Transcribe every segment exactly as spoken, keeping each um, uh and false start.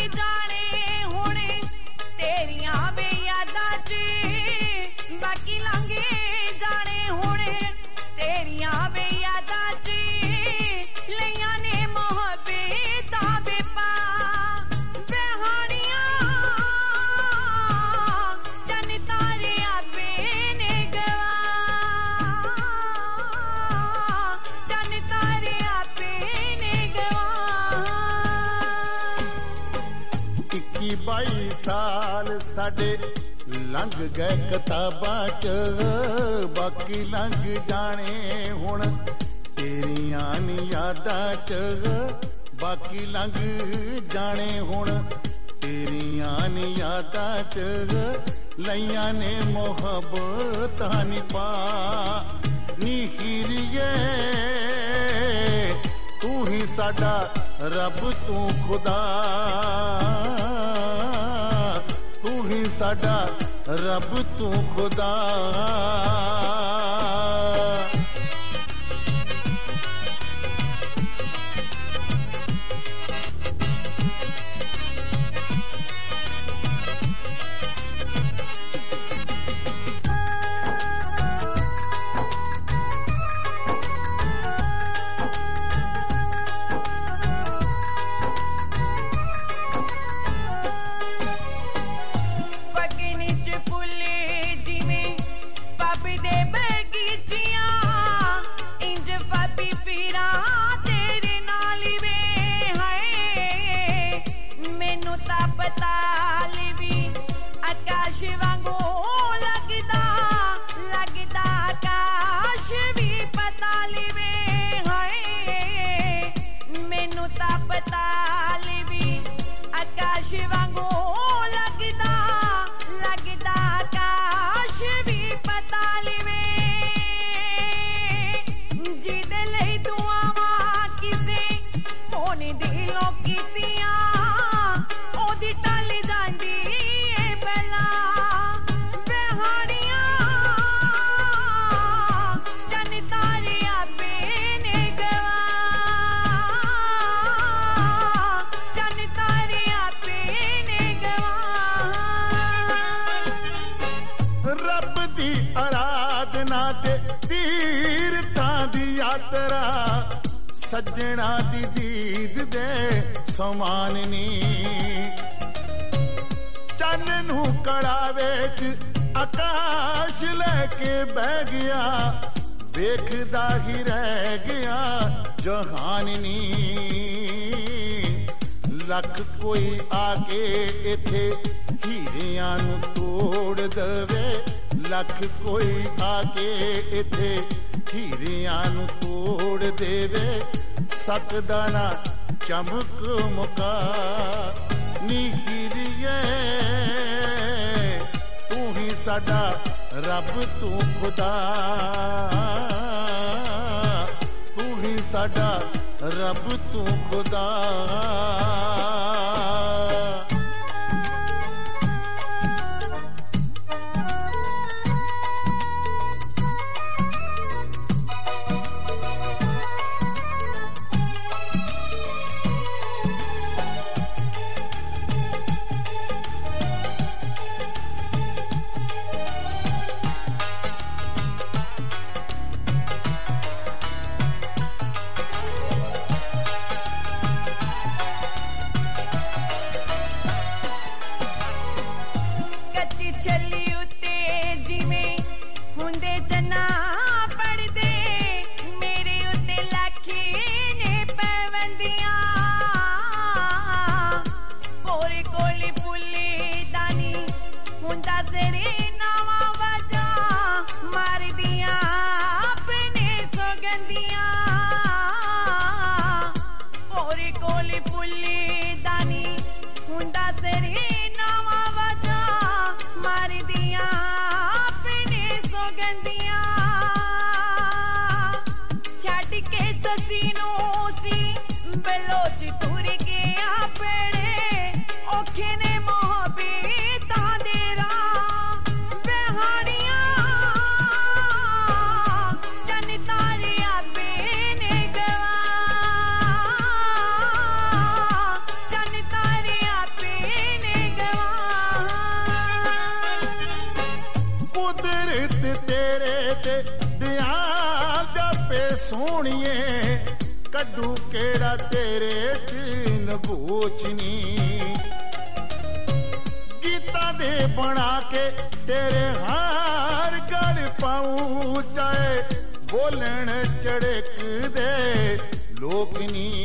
जाने हुण तेरियां वे यादां च बाकी लंघे जाने हुण तेरियां वे यादां च लईयां ने मोहब्बतां वे पा बेहानियां चन तारे आपे ने गवा चन तारे आपे ने गवा इक्की बाई साल साडे लंघ गए किताबां च बाकी लंघ जाने हुण तेरियां नी यादां च बाकी लंघ जाने हुण तेरियां नी यादां च लईयां ने मोहब्बतां नी पा नी हीरिए तू ही साडा रब तू खुदा तू ही साडा रब तू खुदा सज्जणा दी दीद दे समान नी चन्न नू कड़ावे च आकाश लेके बह गया वेखदा ही रह गया जहान नी लख कोई आके इथे हीरियां नू तोड़ दवे लख कोई आके इथे हीरियां नू तोड़ देवे सकदा ना चमक मुका नी हीरिए तू ही साडा रब तू खुदा तू ही साडा रब तू खुदा ਭਗਤ ਤੇਰੇ ਤੇ ਦਿਆਂ ਜਪੇ ਸੋਹਣੀਏ, ਕੱਢੂ ਕਿਹੜਾ ਤੇਰੇ ਚ ਨਗੋਚਨੀ। ਗੀਤਾਂ ਦੇ ਬਣਾ ਕੇ ਤੇਰੇ ਹਾਰ ਗਲ ਪਾਉ, ਚਾਹੇ ਬੋਲਣ ਝੜਕ ਦੇ ਲੋਕਨੀ।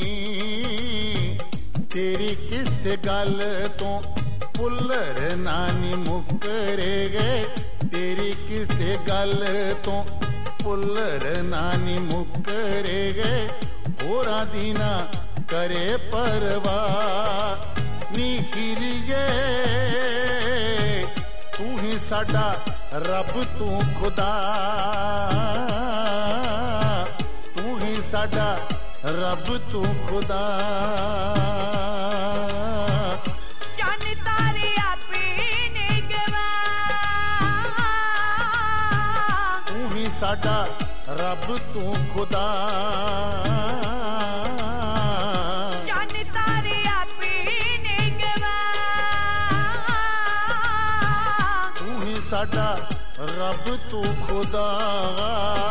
ਤੇਰੀ ਕਿਸ ਗੱਲ ਤੋਂ ਭੁੱਲਰ ਨਾਨੀ ਮੁਕਰੇ ਗਏ, ਤੇਰੀ ਕਿਸੇ ਗੱਲ ਤੋਂ ਭੁੱਲਰ ਨਾਨੀ ਮੁਕਰੇ ਗਏ। ਹੋਰਾਂ ਦੀ ਨਾ ਕਰੇ ਪਰਵਾਹ, ਨੀ ਹੀਰੀਏ ਤੂੰ ਹੀ ਸਾਡਾ ਰੱਬ ਤੂੰ ਖੁਦਾ, ਤੂੰ ਹੀ ਸਾਡਾ ਰੱਬ ਤੂੰ ਖੁਦਾ। ਚੰਨ ਤਾਰੇ ਆਪੇ ਨਿਗਵਾ, ਤੂੰ ਹੀ ਸਾਡਾ ਰੱਬ ਤੂੰ ਖੁਦਾ। ਚੰਨ ਤਾਰੇ ਆਪੇ ਨਿਗਵਾ, ਤੂੰ ਹੀ ਸਾਡਾ ਰੱਬ ਤੂੰ ਖੁਦਾ।